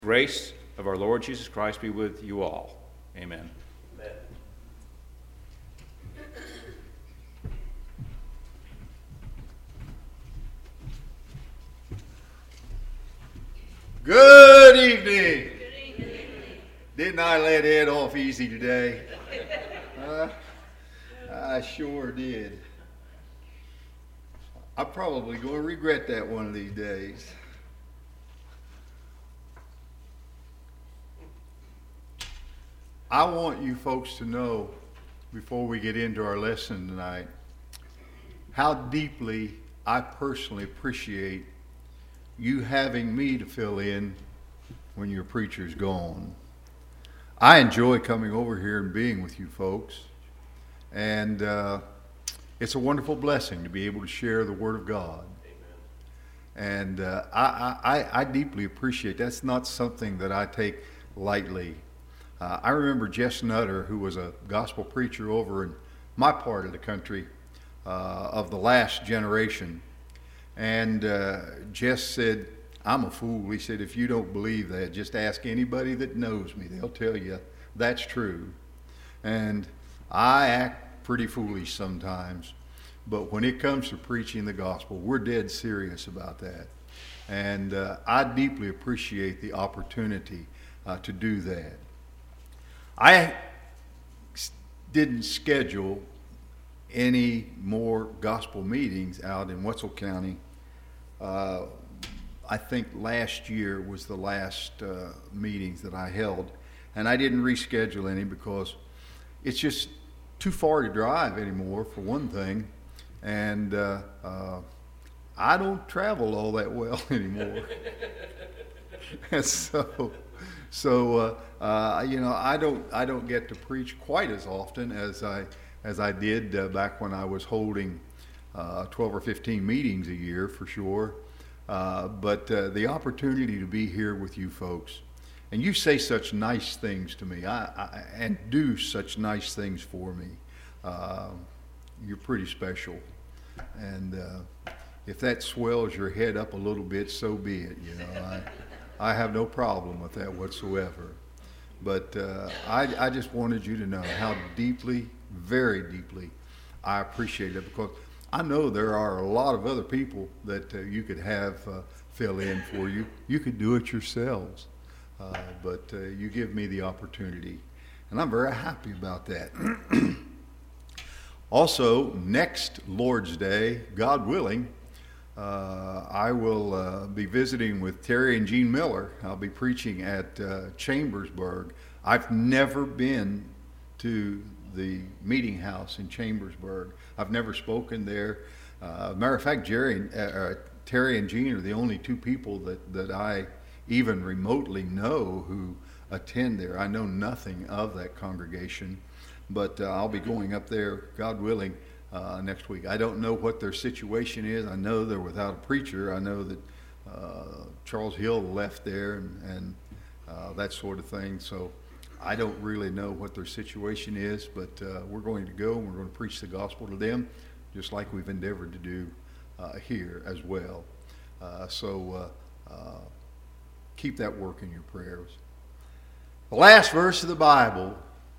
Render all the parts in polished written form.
Grace of our Lord Jesus Christ be with you all. Amen. Amen. Good evening. Didn't I let Ed off easy today? I sure did. I'm probably going to regret that one of these days. I want you folks to know, before we get into our lesson tonight, how deeply I personally appreciate you having me to fill in when your preacher's gone. I enjoy coming over here and being with you folks, and it's a wonderful blessing to be able to share the Word of God. Amen. And I deeply appreciate that's not something that I take lightly. I remember Jess Nutter, who was a gospel preacher over in my part of the country of the last generation. And Jess said, I'm a fool. He said, if you don't believe that, just ask anybody that knows me. They'll tell you that's true. And I act pretty foolish sometimes. But when it comes to preaching the gospel, we're dead serious about that. And I deeply appreciate the opportunity to do that. I didn't schedule any more gospel meetings out in Wetzel County. I think last year was the last meetings that I held, and I didn't reschedule any because it's just too far to drive anymore, for one thing, and I don't travel all that well anymore. And so I don't get to preach quite as often as I did back when I was holding 12 or 15 meetings a year, for sure. But the opportunity to be here with you folks, and you say such nice things to me, and do such nice things for me. You're pretty special, and if that swells your head up a little bit, so be it. I have no problem with that whatsoever. But I just wanted you to know how deeply, very deeply, I appreciate it, because I know there are a lot of other people that you could have fill in for you. You could do it yourselves, but you give me the opportunity, and I'm very happy about that. Also, next Lord's Day, God willing, I will be visiting with Terry and Jean Miller. I'll be preaching at Chambersburg. I've never been to the meeting house in Chambersburg. I've never spoken there. Matter of fact, Terry and Jean are the only two people that I even remotely know who attend there. I know nothing of that congregation, but I'll be going up there, God willing, next week. I don't know what their situation is. I know they're without a preacher. I know that Charles Hill left there and that sort of thing. So I don't really know what their situation is, but we're going to go and we're going to preach the gospel to them, just like we've endeavored to do here as well. So keep that work in your prayers. The last verse of the Bible: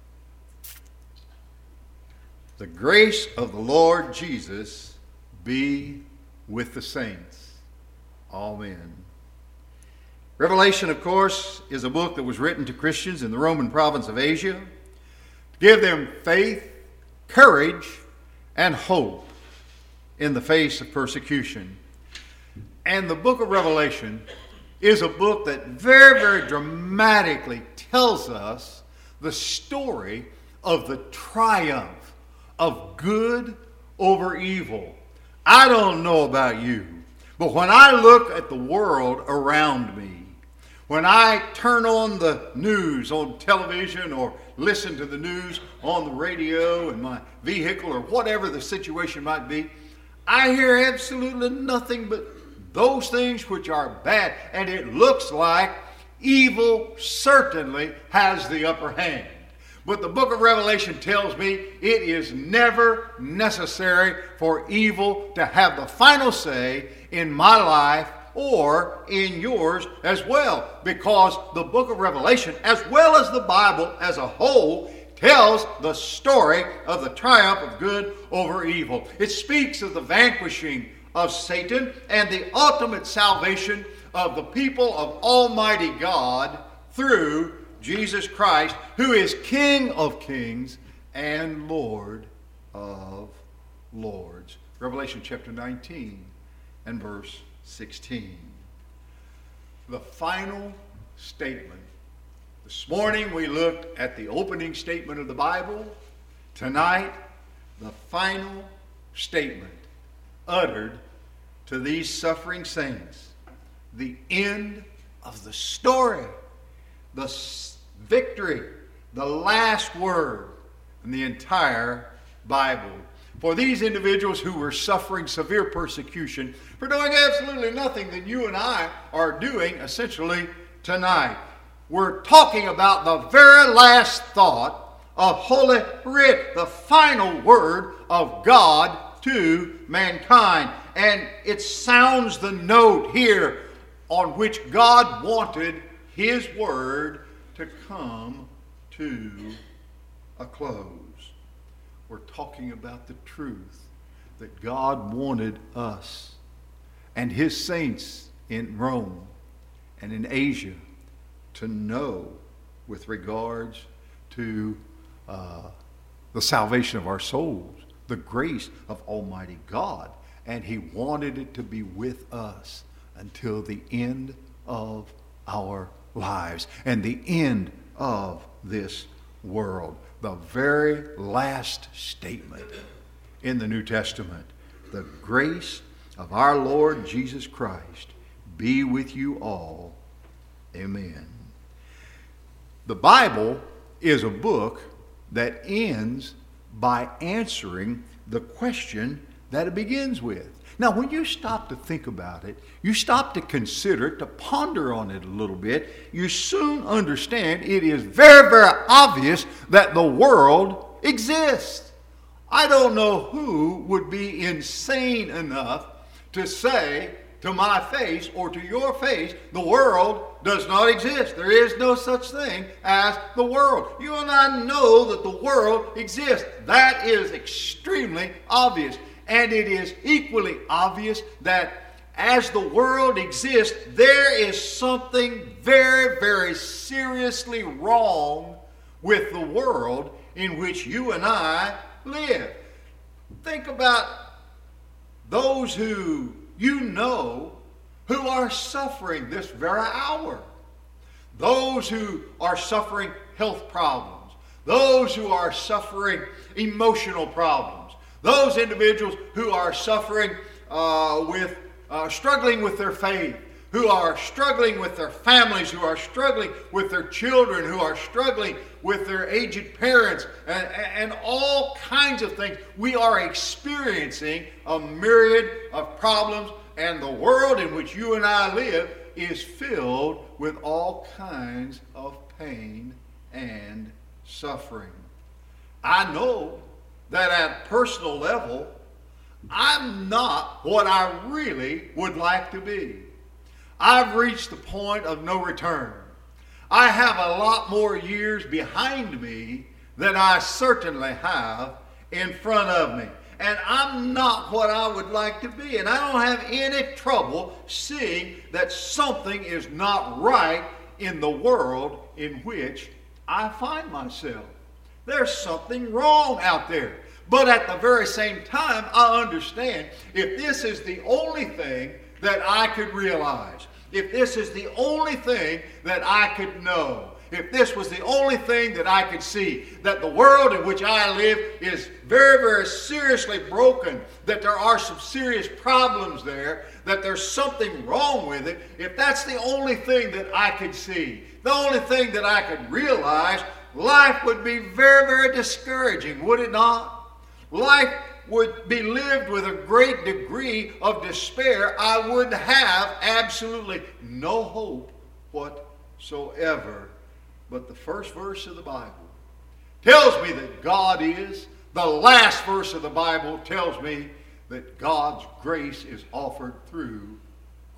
the grace of the Lord Jesus be with the saints. Amen. Revelation, of course, is a book that was written to Christians in the Roman province of Asia to give them faith, courage, and hope in the face of persecution. And the book of Revelation is a book that very, very dramatically tells us the story of the triumph of good over evil. I don't know about you, but when I look at the world around me, when I turn on the news on television or listen to the news on the radio in my vehicle or whatever the situation might be, I hear absolutely nothing but those things which are bad. And it looks like evil certainly has the upper hand. But the book of Revelation tells me it is never necessary for evil to have the final say in my life or in yours as well, because the book of Revelation, as well as the Bible as a whole, tells the story of the triumph of good over evil. It speaks of the vanquishing of Satan and the ultimate salvation of the people of Almighty God through Jesus Christ, who is King of kings and Lord of lords. Revelation chapter 19 and verse 16. The final statement. This morning we looked at the opening statement of the Bible. Tonight, the final statement uttered to these suffering saints. The end of the story. The victory. The last word in the entire Bible. For these individuals who were suffering severe persecution for doing absolutely nothing that you and I are doing essentially tonight. We're talking about the very last thought of Holy Writ, the final word of God to mankind. And it sounds the note here on which God wanted His word to come to a close. We're talking about the truth that God wanted us and His saints in Rome and in Asia to know with regards to the salvation of our souls, the grace of Almighty God. And He wanted it to be with us until the end of our lives and the end of this world. The very last statement in the New Testament. The grace of our Lord Jesus Christ be with you all. Amen. The Bible is a book that ends by answering the question that it begins with. Now, when you stop to think about it, you stop to consider it, to ponder on it a little bit, you soon understand it is very, very obvious that the world exists. I don't know who would be insane enough to say to my face or to your face, the world does not exist. There is no such thing as the world. You and I know that the world exists. That is extremely obvious. And it is equally obvious that as the world exists, there is something very, very seriously wrong with the world in which you and I live. Think about those who you know who are suffering this very hour. Those who are suffering health problems. Those who are suffering emotional problems. Those individuals who are suffering struggling with their faith, who are struggling with their families, who are struggling with their children, who are struggling with their aged parents, and all kinds of things. We are experiencing a myriad of problems, and the world in which you and I live is filled with all kinds of pain and suffering. I know that at a personal level, I'm not what I really would like to be. I've reached the point of no return. I have a lot more years behind me than I certainly have in front of me. And I'm not what I would like to be. And I don't have any trouble seeing that something is not right in the world in which I find myself. There's something wrong out there. But at the very same time, I understand if this is the only thing that I could realize, if this is the only thing that I could know, if this was the only thing that I could see, that the world in which I live is very, very seriously broken, that there are some serious problems there, that there's something wrong with it, if that's the only thing that I could see, the only thing that I could realize, life would be very, very discouraging, would it not? Life would be lived with a great degree of despair. I would have absolutely no hope whatsoever. But the first verse of the Bible tells me that God is. The last verse of the Bible tells me that God's grace is offered through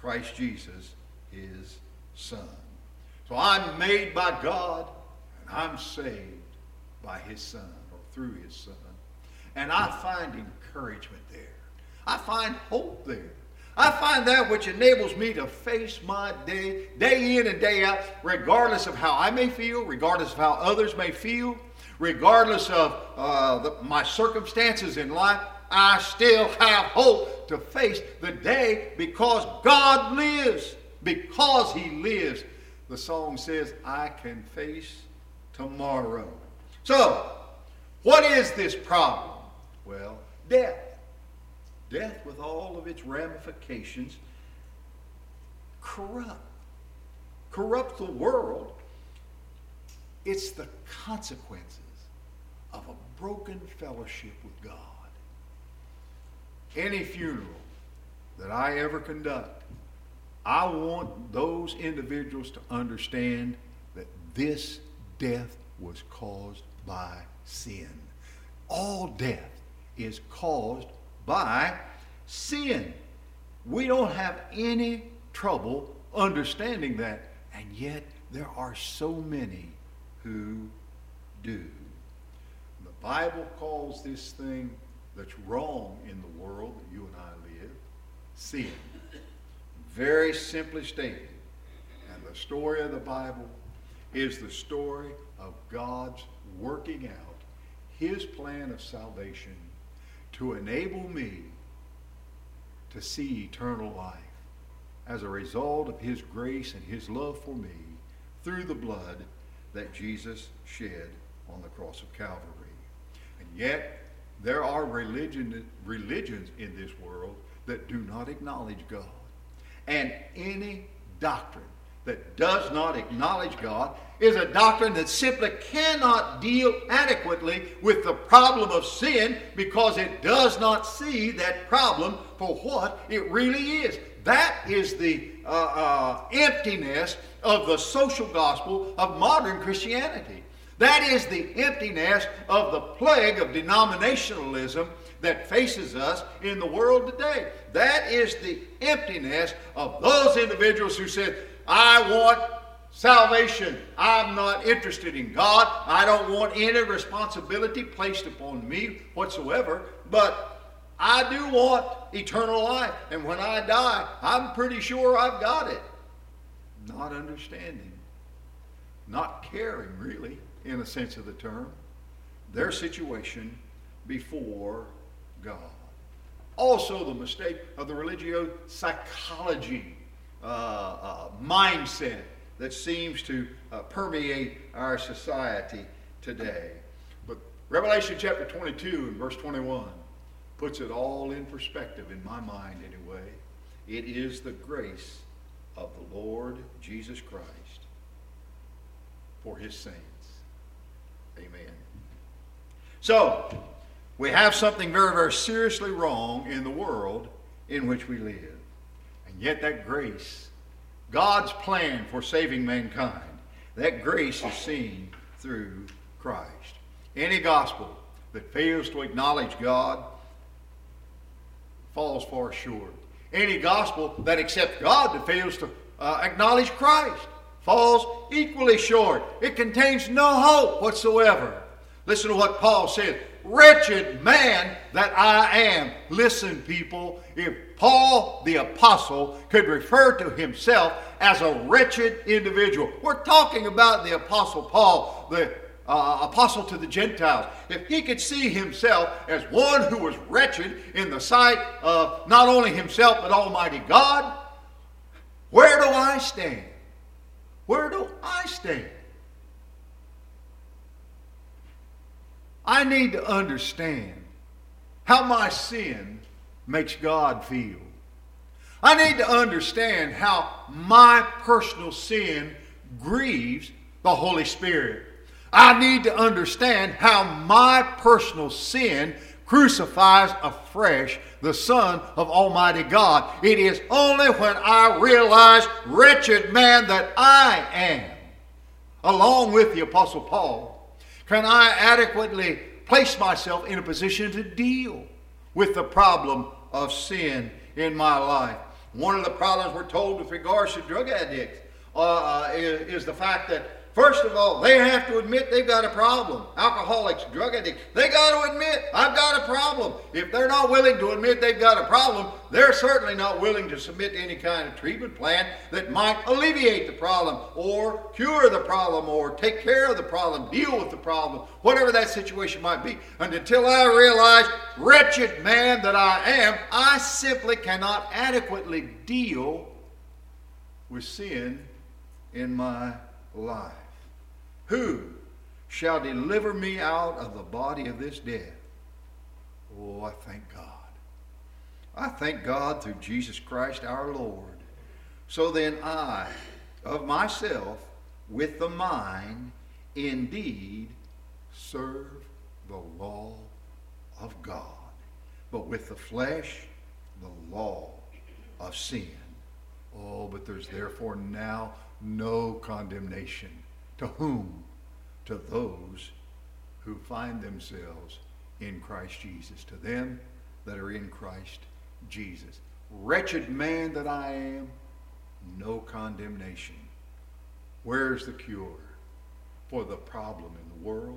Christ Jesus, his Son. So I'm made by God, and I'm saved by his Son, or through his Son. And I find encouragement there. I find hope there. I find that which enables me to face my day in and day out, regardless of how I may feel, regardless of how others may feel, regardless of my circumstances in life. I still have hope to face the day because God lives. Because he lives. The song says, I can face tomorrow. So, what is this problem? Well, death. Death, with all of its ramifications, corrupts the world. It's the consequences of a broken fellowship with God. Any funeral that I ever conduct, I want those individuals to understand that this death was caused by sin. All death is caused by sin. We don't have any trouble understanding that, and yet there are so many who do. The Bible calls this thing that's wrong in the world that you and I live sin. Very simply stated. And the story of the Bible is the story of God's working out his plan of salvation to enable me to see eternal life as a result of his grace and his love for me through the blood that Jesus shed on the cross of Calvary. And yet, there are religions in this world that do not acknowledge God. And any doctrine that does not acknowledge God is a doctrine that simply cannot deal adequately with the problem of sin because it does not see that problem for what it really is. That is the emptiness of the social gospel of modern Christianity. That is the emptiness of the plague of denominationalism that faces us in the world today. That is the emptiness of those individuals who said, I want salvation. I'm not interested in God. I don't want any responsibility placed upon me whatsoever, but I do want eternal life. And when I die, I'm pretty sure I've got it. Not understanding, not caring really, in a sense of the term, their situation before God. Also the mistake of the religio-psychology mindset that seems to permeate our society today. But Revelation chapter 22 and verse 21 puts it all in perspective in my mind anyway. It is the grace of the Lord Jesus Christ for his saints. Amen. So, we have something very, very seriously wrong in the world in which we live. And yet that grace, God's plan for saving mankind, that grace is seen through Christ. Any gospel that fails to acknowledge God falls far short. Any gospel that accepts God that fails to acknowledge Christ falls equally short. It contains no hope whatsoever. Listen to what Paul said. Wretched man that I am. Listen, people, if Paul the apostle could refer to himself as a wretched individual. We're talking about the apostle Paul, the apostle to the Gentiles. If he could see himself as one who was wretched in the sight of not only himself but Almighty God, where do I stand? Where do I stand? I need to understand how my sin makes God feel. I need to understand how my personal sin grieves the Holy Spirit. I need to understand how my personal sin crucifies afresh the Son of Almighty God. It is only when I realize, wretched man that I am, along with the Apostle Paul, can I adequately place myself in a position to deal with the problem of sin in my life. One of the problems we're told with regards to drug addicts is the fact that, first of all, they have to admit they've got a problem. Alcoholics, drug addicts, they got to admit, I've got a problem. If they're not willing to admit they've got a problem, they're certainly not willing to submit to any kind of treatment plan that might alleviate the problem or cure the problem or take care of the problem, deal with the problem, whatever that situation might be. And until I realize, wretched man that I am, I simply cannot adequately deal with sin in my life. Who shall deliver me out of the body of this death? Oh, I thank God. I thank God through Jesus Christ our Lord. So then I, of myself, with the mind, indeed serve the law of God, but with the flesh, the law of sin. Oh, but there's therefore now no condemnation. To whom? To those who find themselves in Christ Jesus. To them that are in Christ Jesus. Wretched man that I am, no condemnation. Where's the cure for the problem in the world?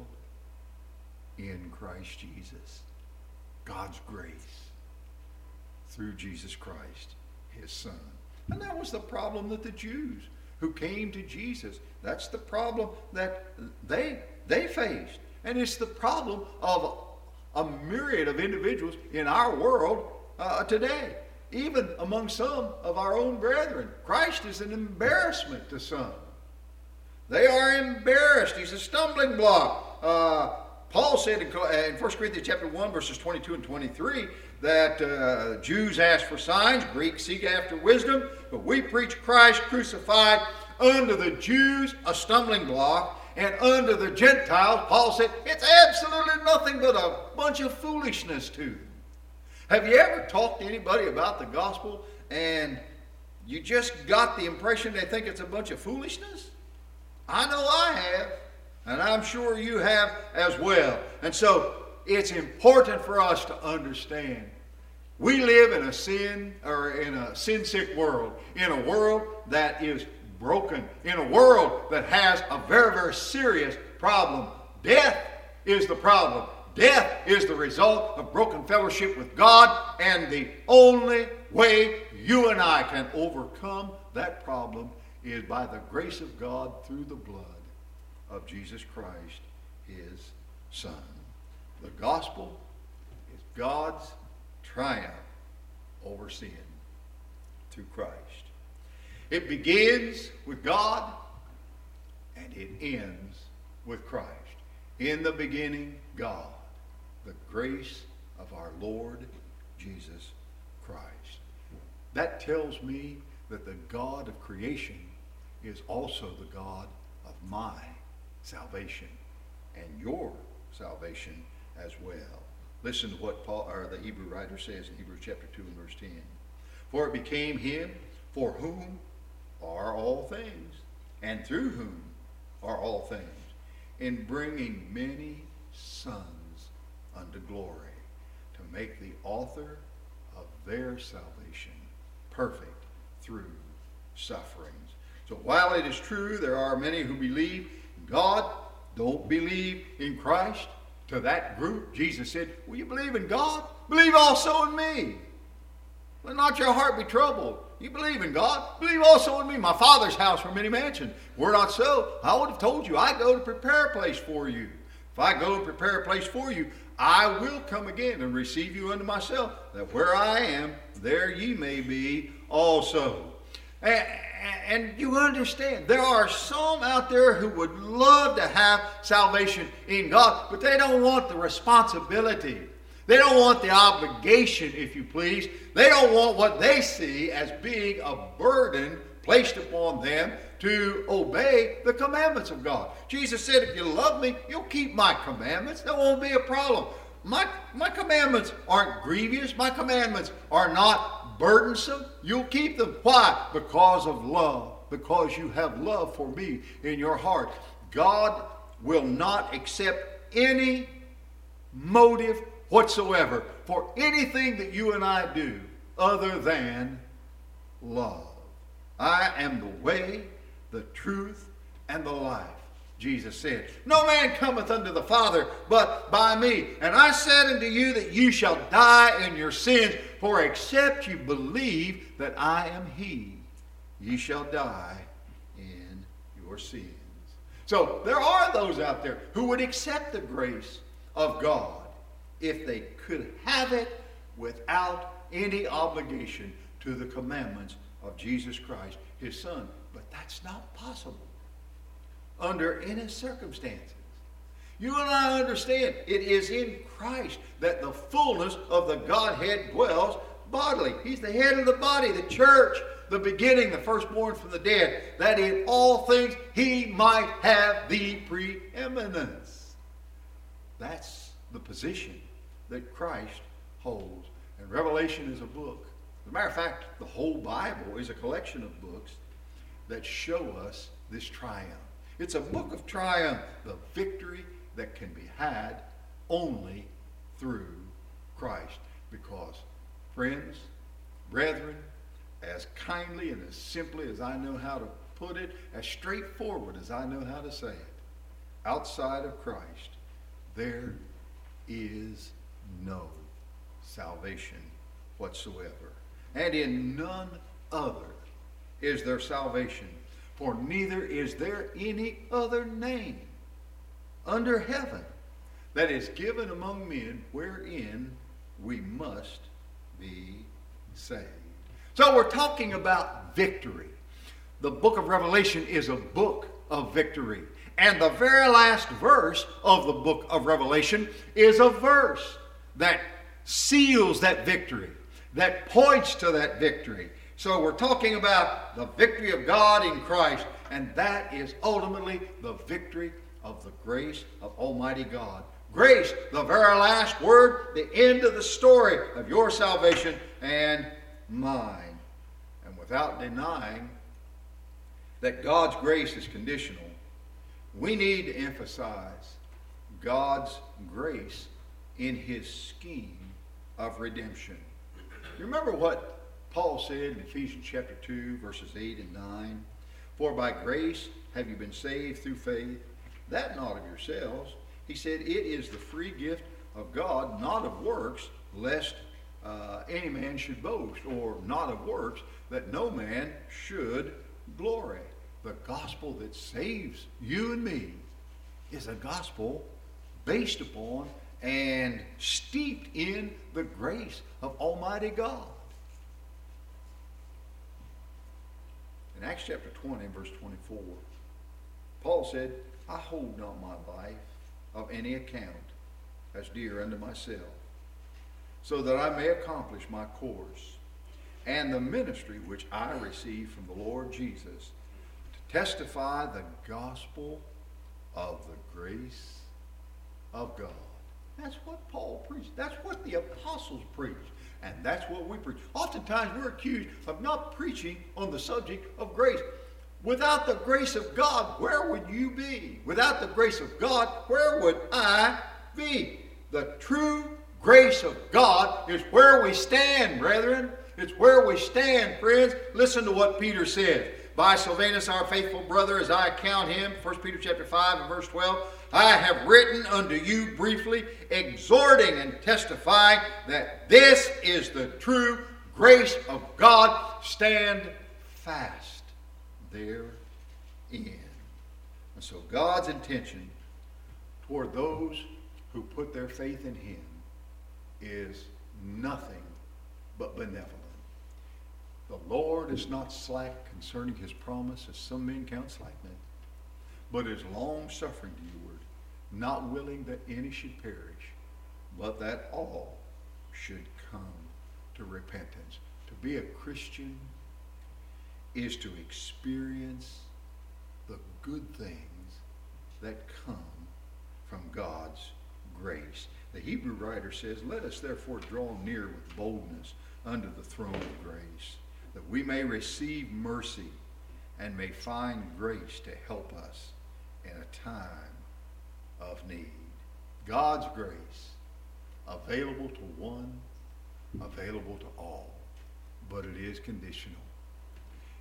In Christ Jesus. God's grace through Jesus Christ, his Son. And that was the problem that the Jews who came to Jesus, that's the problem that they faced. And it's the problem of a myriad of individuals in our world today. Even among some of our own brethren. Christ is an embarrassment to some. They are embarrassed. He's a stumbling block. Paul said in 1 Corinthians chapter 1, verses 22 and 23, that Jews ask for signs, Greeks seek after wisdom, but we preach Christ crucified, unto the Jews a stumbling block, and unto the Gentiles, Paul said, it's absolutely nothing but a bunch of foolishness to them. Have you ever talked to anybody about the gospel and you just got the impression they think it's a bunch of foolishness? I know I have, and I'm sure you have as well. And so it's important for us to understand we live in a sin-sick world, in a world that is broken, in a world that has a very, very serious problem. Death is the problem. Death is the result of broken fellowship with God, and the only way you and I can overcome that problem is by the grace of God through the blood of Jesus Christ, his Son. The gospel is God's triumph over sin through Christ. It begins with God and it ends with Christ. In the beginning, God, the grace of our Lord Jesus Christ. That tells me that the God of creation is also the God of my salvation and your salvation as well. Listen to what the Hebrew writer says in Hebrews chapter 2 and verse 10. For it became him for whom are all things, and through whom are all things, in bringing many sons unto glory, to make the author of their salvation perfect through sufferings. So while it is true there are many who believe in God, don't believe in Christ, to that group, Jesus said, will you believe in God? Believe also in me. Let not your heart be troubled. You believe in God, believe also in me. My Father's house are many mansions. Were not so, I would have told you, I go to prepare a place for you. If I go and prepare a place for you, I will come again and receive you unto myself, that where I am, there ye may be also. And you understand, there are some out there who would love to have salvation in God, but they don't want the responsibility. They don't want the obligation, if you please. They don't want what they see as being a burden placed upon them to obey the commandments of God. Jesus said, if you love me, you'll keep my commandments. There won't be a problem. My commandments aren't grievous. My commandments are not burdensome. You'll keep them. Why? Because of love. Because you have love for me in your heart. God will not accept any motive whatsoever for anything that you and I do other than love. I am the way, the truth, and the life. Jesus said, no man cometh unto the Father but by me. And I said unto you that you shall die in your sins, for except you believe that I am he, ye shall die in your sins. So there are those out there who would accept the grace of God if they could have it without any obligation to the commandments of Jesus Christ, his Son. But that's not possible under any circumstances. You and I understand it is in Christ that the fullness of the Godhead dwells bodily. He's the head of the body, the church, the beginning, the firstborn from the dead, that in all things he might have the preeminence. That's the position that Christ holds. And Revelation is a book. As a matter of fact, the whole Bible is a collection of books that show us this triumph. It's a book of triumph, the victory that can be had only through Christ. Because, friends, brethren, as kindly and as simply as I know how to put it, as straightforward as I know how to say it, outside of Christ, there is no salvation whatsoever. And in none other is there salvation. For neither is there any other name under heaven that is given among men wherein we must be saved. So we're talking about victory. The book of Revelation is a book of victory. And the very last verse of the book of Revelation is a verse that seals that victory, that points to that victory. So we're talking about the victory of God in Christ, and that is ultimately the victory of the grace of Almighty God. Grace, the very last word, the end of the story of your salvation and mine. And without denying that God's grace is conditional, we need to emphasize God's grace in his scheme of redemption. You remember what Paul said in Ephesians chapter 2, verses 8 and 9? For by grace have you been saved through faith, that not of yourselves. He said, it is the free gift of God, not of works, lest any man should boast, or not of works, that no man should glory. The gospel that saves you and me is a gospel based upon and steeped in the grace of Almighty God. In Acts chapter 20, verse 24, Paul said, I hold not my life of any account as dear unto myself, so that I may accomplish my course and the ministry which I received from the Lord Jesus, to testify the gospel of the grace of God. That's what Paul preached. That's what the apostles preached. And that's what we preach. Oftentimes we're accused of not preaching on the subject of grace. Without the grace of God, where would you be? Without the grace of God, where would I be? The true grace of God is where we stand, brethren. It's where we stand, friends. Listen to what Peter said. By Silvanus, our faithful brother, as I account him, 1 Peter chapter 5 and verse 12, I have written unto you briefly, exhorting and testifying that this is the true grace of God. Stand fast therein. And so God's intention toward those who put their faith in him is nothing but benevolent. The Lord is not slack concerning his promise, as some men count slackness, but is long-suffering to you, not willing that any should perish, but that all should come to repentance. To be a Christian is to experience the good things that come from God's grace. The Hebrew writer says, let us therefore draw near with boldness unto the throne of grace, that we may receive mercy and may find grace to help us in a time of need. God's grace, available to one, available to all, but it is conditional.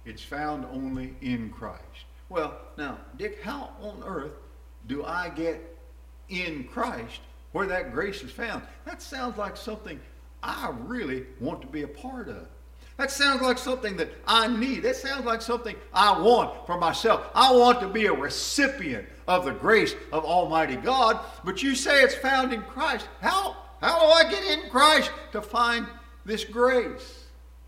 It's found only in Christ. Well, now, Dick, how on earth do I get in Christ where that grace is found? That sounds like something I really want to be a part of. That sounds like something that I need. That sounds like something I want for myself. I want to be a recipient of the grace of Almighty God. But you say it's found in Christ. How do I get in Christ to find this grace?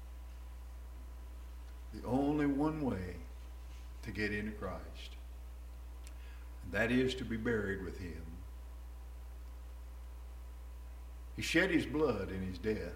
The only one way to get into Christ. And that is to be buried with him. He shed his blood in his death.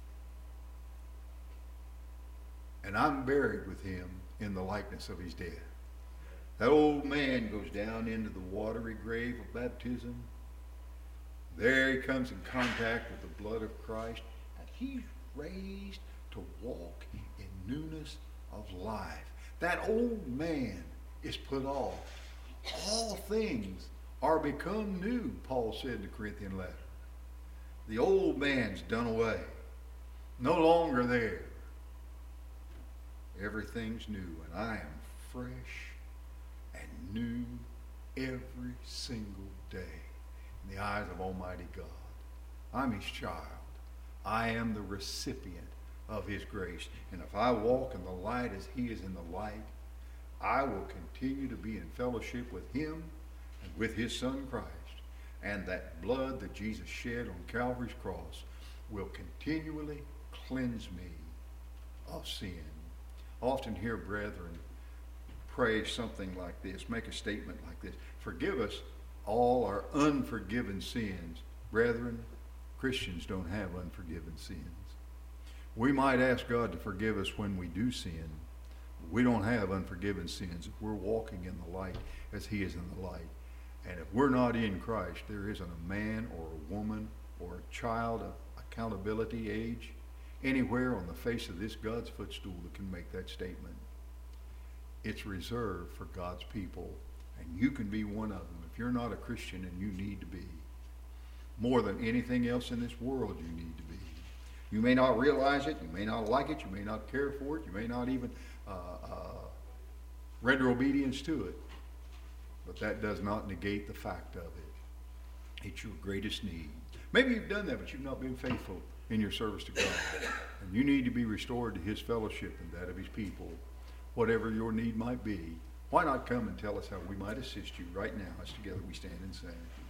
And I'm buried with him in the likeness of his death. That old man goes down into the watery grave of baptism. There he comes in contact with the blood of Christ, and he's raised to walk in newness of life. That old man is put off. All things are become new, Paul said in the Corinthian letter. The old man's done away. No longer there. Everything's new, and I am fresh and new every single day in the eyes of Almighty God. I'm his child. I am the recipient of his grace. And if I walk in the light as he is in the light, I will continue to be in fellowship with him and with his Son Christ. And that blood that Jesus shed on Calvary's cross will continually cleanse me of sin. I often hear brethren pray something like this, make a statement like this: forgive us all our unforgiven sins. Brethren, Christians don't have unforgiven sins. We might ask God to forgive us when we do sin. We don't have unforgiven sins if we're walking in the light as he is in the light. And if we're not in Christ, there isn't a man or a woman or a child of accountability age anywhere on the face of this God's footstool that can make that statement. It's reserved for God's people, and you can be one of them if you're not a Christian, and you need to be. More than anything else in this world, you need to be. You may not realize it, you may not like it, you may not care for it, you may not even render obedience to it, but that does not negate the fact of it. It's your greatest need. Maybe you've done that, but you've not been faithful in your service to God. And you need to be restored to his fellowship and that of his people. Whatever your need might be, why not come and tell us how we might assist you right now as together we stand and sing.